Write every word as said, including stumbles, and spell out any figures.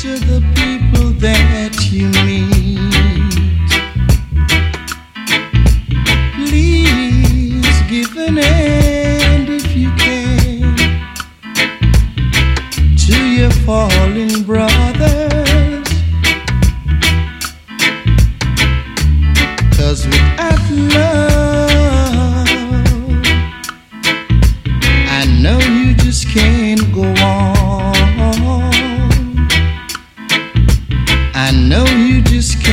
to the people that you meet. Please give an hand if you can to your fallen brothers, 'cause without love I know you just can't go on. I know you just